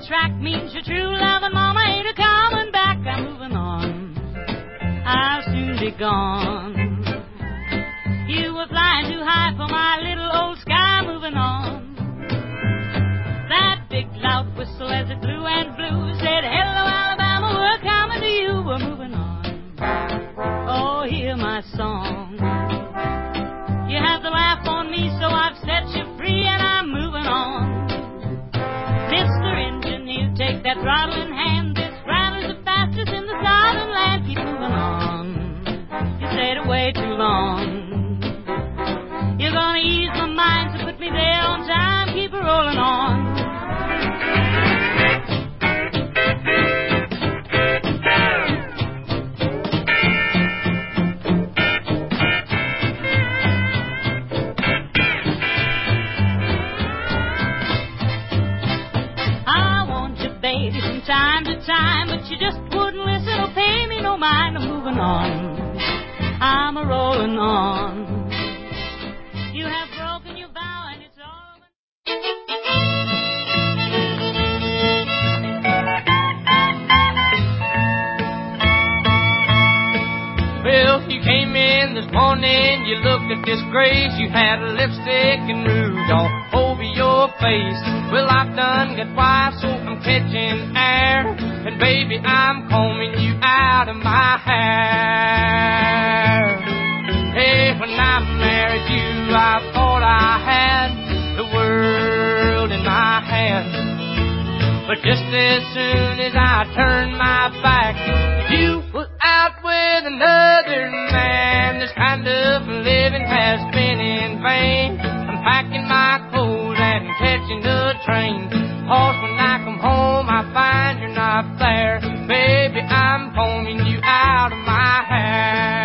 track means your true love, and Mama ain't a coming back. I'm moving on, I'll soon be gone. You were flying too high for my little old sky. Moving on. That big loud whistle as it blew and blew said, hello, Alabama, we're coming to you. We're moving on. Oh, hear my song. You have to laugh on me, so I've set you free, and I'm moving on. Mr. Engineer, take that throttle in hand. This rattler's the fastest in the southern land. Keep moving on. You stayed away too long. You're gonna ease my mind, so put me there on time. Keep it rolling on. I want you, baby, from time to time, but you just wouldn't listen or pay me no mind. I'm moving on. I'm a rolling on. You have broken your vow and it's all over. Well, you came in this morning, you looked a disgrace. You had a lipstick and rouge all over your face. Well, I've done got twice, so I'm catching air. And baby, I'm combing you out of my hair. Hey, when I married you, I thought I had the world in my hands. But just as soon as I turned my back, you were out with another man. This kind of living has been in vain. I'm packing my clothes and catching the train. 'Cause when I come home, I find you're not there. Baby, I'm combing you out of my hair.